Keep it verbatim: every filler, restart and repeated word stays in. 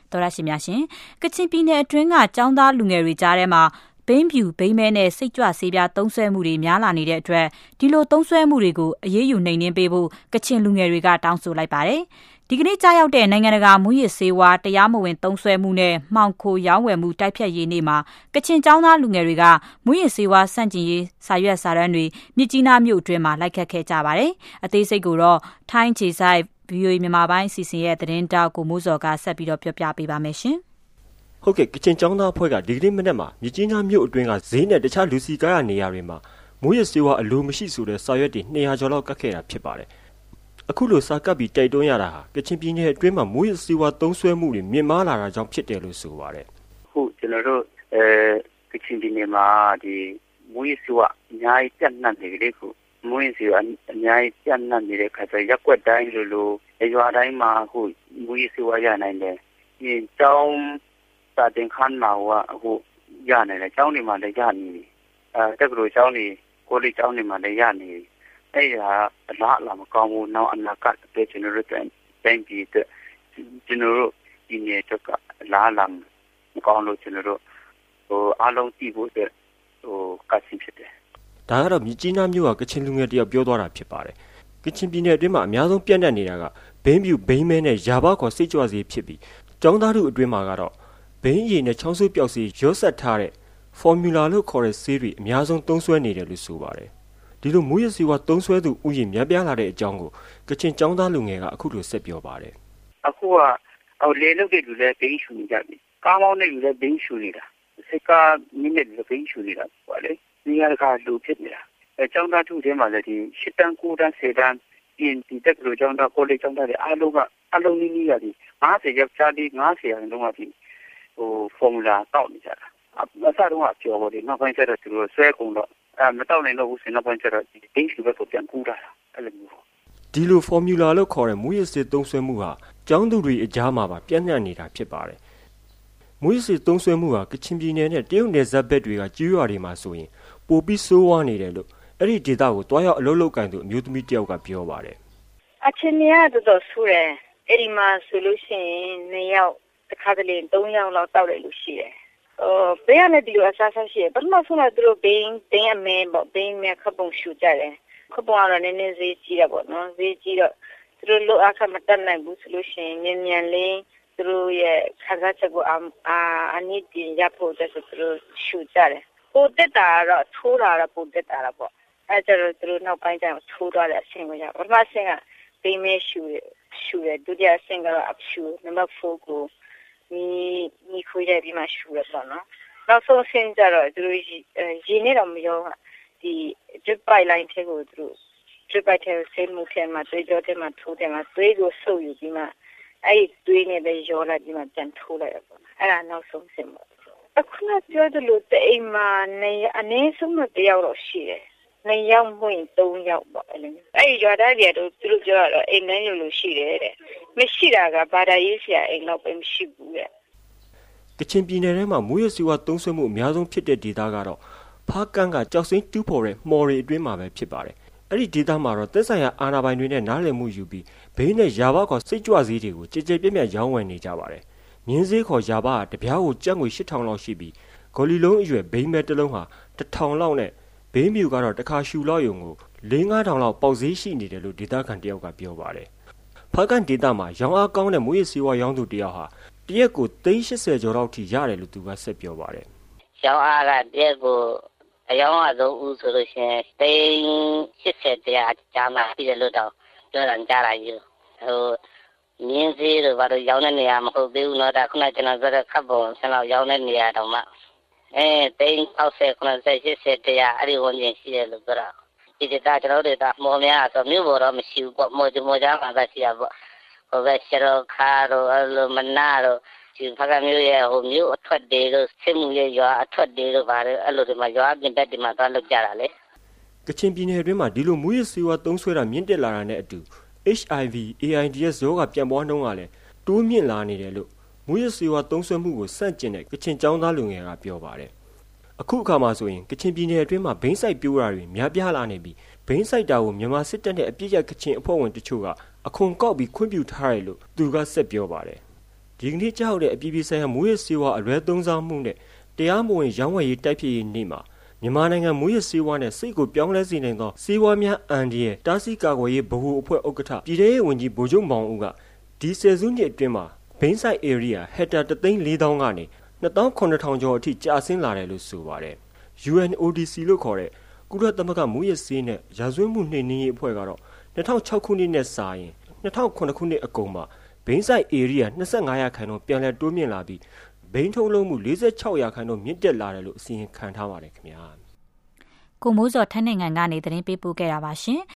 တော်ရရှိများရှင်ကချင်ပြည်နယ်အတွင်းကကျောင်းသားလူငယ်တွေကြားထဲမှာဘိန်းဖြူဘိန်းမဲနဲ့စိတ်ကြွဆေးပြားသုံးစွဲမှုတွေများလာနေတဲ့အတွက်ဒီလိုသုံးစွဲမှုတွေကိုအရေးယူနှိမ်နင်းပေးဖို့ကချင်လူငယ်တွေကတောင်းဆိုလိုက်ပါတယ်ဒီကနေ့ကြားရောက်တဲ့နိုင်ငံတကာမူရစ်ဆေးဝါးတရားမဝင်သုံးစွဲမှုနဲ့မှောင်ခိုရောင်းဝယ်မှုတိုက်ဖျက်ရေးနေ့မှာကချင်ကျောင်းသားလူငယ်တွေကမူရစ်ဆေးဝါးဆန့်ကျင်ရေးစာရွက်စာတမ်းတွေမြစ်ကြီးနားမြို့အတွင်းမှာလိုက်ခတ်ခဲ့ကြပါတယ်အသေးစိတ်ကိုတော့ထိုင်းခြေဆိုင် ဗွီအိုအေ မြန်မာပိုင်းအစီအစဉ်ရဲ့သတင်းတောက်ကိုမိုးစော်ကဆက်ပြီးတော့ပြောပြပေးပါမယ်ရှင်ဟုတ်ကဲ့ကချင်ကျောင်းသားအဖွဲ့ကဒီကနေ့မနက်မှာမြစ်ကြီးနားမြို့အတွင်းကဈေးနဲ့တခြားလူစီကားရနေရာတွေမှာမူရစ်ဆေးဝါးအလိုမရှိဆိုတဲ့စာရွက်တွေနှစ်ရာကျော်လောက်ကတ်ခဲ့တာဖြစ်ပါတယ်အခုလိုစာကပ်ပြီးတိုက်တွန်းရတာဟာကချင်ပြည်နယ်အတွင်းမှာမူရစ်ဆေးဝါးသုံးစွဲမှုတွေမြင့်မားလာတာကြောင့်ဖြစ်တယ်လို့ဆိုပါတယ်ဟုတ်ကျွန်တော်တို့အဲကချင်ပြည်နယ်မှာဒီမူရစ်ဆေးဝါးအများကြီးပြန့်နှံ့နေကြတယ်ခုမွေးစီအများကြီးပြန့်နှံ့နေတဲ့ခါကျရက်ွက်တိုင်းလိုလိုရွာတိုင်းမှာအခုမွေးစီဝါရနိုင်တယ်ဒီကျောင်းစာတင်ခန်းမှာကအခုရနိုင်တယ်ကျောင်းတွေမှာလည်းရနေပြီအဲတက္ကသိုလ်ကျောင်းတွေကိုလိပ်ကျောင်းတွေမှာလည်းရနေပြီအဲ့ဒါအလားအလာမကောင်းဘူးနောက်အနာဂတ်အတွက်ကျွန်တော်တို့တိုင်းပြည်အတွက်ကျွန်တော်တို့ဒီနေ့တော့အလားအလာမကောင်းလို့ကျွန်တော်တို့ဟိုအားလုံးကြည့်ဖို့အတွက်ဟိုကတ်စီဖြစ်တယ်ဒါကတော့မြစ်ကြီးနားမြို့ကကချင်လူငယ်တယောက်ပြောသွားတာဖြစ်ပါတယ်။ကချင်ပြည်နယ်အတွင်းမှာအများဆုံးပြန့်နှံ့နေတာကဘိန်းဖြူဘိန်းမဲနဲ့ယာဘခေါ်စိတ်ကြွဆေးဖြစ်ပြီးကျောင်းသားတို့အတွင်းမှာကတော့ဘိန်းရည်နဲ့ချောင်းဆိုးပျောက်ဆေးရော့ဆက်ထားတဲ့ formula လို့ခေါ်တဲ့ဆေးတွေအများဆုံးသုံးစွဲနေတယ်လို့ဆိုပါတယ်။ဒီလိုမူရစ်ဆေးဝါးသုံးစွဲသူဥယျာဉ်များပြားလာတဲ့အကြောင်းကိုကချင်ကျောင်းသားလူငယ်ကအခုလိုဆက်ပြောပါတယ်။အခုကအော်လေလုတ်တဲ့လူလည်းဘိန်းရှူနေကြပြီ။ကားမောင်းတဲ့လူလည်းဘိန်းရှူနေတာ။စိတ်ကနည်းနည်းလည်းဘိန်းရှူနေတာပေါ့လေ။နေရာကလူဖြစ်နေတာအဲကျောင်းသားထုထဲမှာလည်းဒီရှစ်တန်းကိုတန်းဆယ်တန်းပြင်ဒီတက်ကလူကျောင်းသားကိုလေးကျောင်းသားတွေအားလုံးကအလုံးနီးနီးရတယ်ငါးဆယ်ယောက်ျားလေးငါးဆယ်ရာခိုင်နှုန်းကဒီဟိုဖော်မူလာတောက်နေကြတာအစတုန်းကပြောတယ်နောက်ပိုင်းကျတော့သူတို့ဆွဲကုန်တော့အဲမတောက်နိုင်တော့ဘူးဆိုနောက်ပိုင်းကျတော့ဒီဘိန်းရှူဘက်ကိုပြန်ကူးတာအဲ့လိုမျိုးဒီလို formula လို့ခေါ်တဲ့မူရစ်ဆေးသုံးစွဲမှုဟာကျောင်းသူတွေအကြားမှာပါပြန့်နှံ့နေတာဖြစ်ပါတယ်မူရစ်ဆေးသုံးစွဲမှုဟာကချင်ပြည်နယ်နဲ့တရုတ်နယ်စပ်ဘက်တွေကကျွေးရွာတွေမှာဆိုရင်ပိုပြီးဆိုးဝါးနေတယ်လို့အဲ့ဒီဒေတာကိုတွားရောက်အလုပ်လုပ်ကန်သူအမျိုးသမီးတယောက်ကပြောပါတယ်အချင်းများတော်တော်ဆိုးတယ်အဲ့ဒီမှာဆိုလို့ရှိရင်နှစ်ယောက်တစ်ခါတလေသုံးယောက်လောက်တောက်တယ်လို့ရှိတယ်ဟိုဘယ်ရနဲ့ဒီလိုအစားစားရှိတယ်ပထမဆုံးကသူတို့ဘင်းဘင်းအမဲပေါ့ဘင်းမဲခပုံရှူကြတယ်ခပုံကတော့နည်းနည်းဈေးကြီးတာပေါ့နော်ဈေးကြီးတော့သူတို့လိုအခါမတက်နိုင်ဘူးဆိုလို့ရှိရင်မြန်မြန်လေးသူတို့ရဲ့ခန်းစားချက်ကိုအာအနည်းတင်ရဖို့တည်းဆိုသူတို့ရှူကြတယ်ပိုတက်တာတော့ထိုးတာတော့ပိုတက်တာပေါ့အဲကျတော့သူတို့နောက်ပိုင်းကျတော့ထိုးသွားတဲ့အဆင့်ကိုရပထမအဆင့်ကဘိမဲရှူရှူတယ်ဒုတိယအဆင့်ကတော့အဖြူနံပါတ်၄ကိုဒီဒီခွေးရပြီးမှရှူရတော့နော်နောက်ဆုံးအဆင့်ကျတော့သူတို့ရင်းနေတော့မရောဒီ drip pipeline ထဲကိုသူတို့ drip pipe ထဲဆေးမှုထဲမှာသွေးကြောထဲမှာထိုးတယ်မှာသွေးကိုဆုပ်ယူပြီးမှအဲ့ဒီသွေးနဲ့ပဲရောလိုက်ပြီးမှပြန်ထိုးလိုက်ရပေါ့အဲ့ဒါနောက်ဆုံးအဆင့်ပေါ့အခုနပြောသလိုတိမ်မှာနေအနည်းဆုံးတော့တယောက်တော့ရှိတယ်။နှစ်ယောက်မှင်သုံးယောက်ပေါ့အဲ့လိုမျိုး။အဲ့ဒီရွာသားတွေကတော့သူတို့ပြောတော့အိမ်တိုင်းလိုလိုရှိတယ်တဲ့။မရှိတာကဘာသာရေးဆရာအိမ်တော့ပဲမရှိဘူးတဲ့။ကချင်ပြည်နယ်ထဲမှာမူရစ်ဆေးဝါးသုံးစွဲမှုအများဆုံးဖြစ်တဲ့ဒေသကတော့ဖားကန်းကကြောက်စိမ့်တူးဖော်တဲ့မှော်ရီအတွင်းမှာပဲဖြစ်ပါတယ်။အဲ့ဒီဒေသမှာတော့သက်ဆိုင်ရာအာဏာပိုင်တွေနဲ့နားလည်မှုယူပြီးဘိန်းနဲ့ယာဘခေါ်စိတ်ကြွဆေးတွေကိုကြည်ကြဲပြန့်ပြန့်ရောင်းဝယ်နေကြပါတယ်။မြင်းစေးခေါ်ယာဘကတပြားကိုကျပ်ငွေရှစ်ထောင်လောက်ရှိပြီးဂေါ်လီလုံးအရွယ်ဘိန်းမဲတစ်လုံးဟာတစ်ထောင်လောက်နဲ့ဘိန်းမြူကတော့တစ်ခါရှူလောက်ယုံကိုလေးငါးထောင်လောက်ပေါက်ဈေးရှိနေတယ်လို့ဒေသခံတယောက်ကပြောပါတယ်။ဖားကန်ဒေသမှာရောင်းအားကောင်းတဲ့မူရစ်ဆေးဝါးရောင်းသူတယောက်ဟာတရက်ကိုသိန်းရှစ်ဆယ်ကျော်လောက်ထိရတယ်လို့သူကဆက်ပြောပါတယ်။ရောင်းအားကတရက်ကိုအယောင်းအဆုံးဦးဆိုလို့ရှိရင်သိန်းရှစ်ဆယ်တရားကြားမှာပြည်တယ်လို့တော့ပြောတာကြားလာယူဟိုမြင်းစည်းတို့ဘာလို့ရောင်းတဲ့နေရာမဟုတ်သေးဘူးเนาะဒါခုနကကျွန်တော်ပြောတဲ့ခပ်ပုံဆင်းလောက်ရောင်းတဲ့နေရာတော့မှအဲသိန်း၆၀ ၉၀ ၈၀တရားအဲ့ဒီဝန်ကျင်ရှိတယ်လို့ပြောတာဒီဒေသကျွန်တော်တို့ကမော်များဆိုမြို့ပေါ်တော့မရှိဘူးပေါ့မော်မော်ကြားမှာပဲရှိရပေါ့ဟိုပဲရှရောခါတို့အလိုမနာတို့ဒီဖကမျိုးရဲ့ဟိုမြို့အထွက်တွေတို့စစ်မှုရဲ့ရွာအထွက်တွေတို့ဘာလို့အဲ့လိုဒီမှာရွာပြင်တက်ဒီမှာသွားလုပ်ကြတာလေကချင်ပြည်နယ်အတွင်းမှာဒီလိုမူရစ်ဆေးဝါးသုံးစွဲတာမြင့်တက်လာတာနဲ့အတူ H I V AIDS ရောဂါပြန့်ပွားနှုန်းကလည်းတိုးမြင့်လာနေတယ်လို့မူရစ်ဆေးဝါးသုံးစွဲမှုကိုစန့်ကျင်တဲ့ကချင်ကျောင်းသားလူငယ်ကပြောပါတယ်။အခုအခါမှာဆိုရင်ကချင်ပြည်နယ်အတွင်းမှာဘိန်းစိုက်ပြိုးတာတွေများပြားလာနေပြီးဘိန်းစိုက်တာကိုမြန်မာစစ်တပ်နဲ့အပြစ်ရကချင်အဖွဲ့ဝင်တချို့ကအခွန်ကောက်ပြီးခွင့်ပြုထားတယ်လို့သူကဆက်ပြောပါတယ်။ဒီကနေ့ကြောက်တဲ့အပြည်ပြည်ဆိုင်ရာမူရစ်ဆေးဝါးအရွယ်သုံးစားမှုနဲ့တရားမဝင်ရောင်းဝယ်ရေးတိုက်ဖျက်ရေးနေ့မှာမြန်မာနိုင်ငံမူရစ်ဆေးဝါးနဲ့စိတ်ကိုပြောင်းလဲစေနိုင်သောဆေးဝါးများအန်ဒီရဲ့တားဆီးကာကွယ်ရေးဗဟိုအဖွဲ့ဥက္ကဋ္ဌပြည်ထရေးဝန်ကြီးဗိုလ်ချုပ်မောင်ဦးကဒီဆယ်စုနှစ်အတွင်းမှာဘိန်းဆိုင် area ဟက်တာတစ်သိန်းလေးသောင်းကနေနှစ်သောင်းခုနှစ်ထောင်ကျော်အထိကျဆင်းလာတယ်လို့ဆိုပါတယ်။ U N O D C လို့ခေါ်တဲ့ကုလသမဂ္ဂမူရစ်ဆေးနဲ့ရာဇဝတ်မှုနှိမ်နင်းရေးအဖွဲ့ကတော့၂၀၀၆ခုနှစ်နဲ့စာရင်၂၀၀၇ခုနှစ်အကုန်မှာဘိန်းဆိုင် area ၂၅ရာခိုင်နှုန်းပြန်လည်တိုးမြင့်လာပြီးဘိန်းထုတ်လုပ်မှု၄၆ရာခိုင်နှုန်းမြင့်တက်လာတယ်လို့အစီရင်ခံထားပါတယ်ခင်ဗျာကိုမိုးစောထိုင်းနိုင်ငံကနေသတင်းပေးပို့ခဲ့တာပါရှင်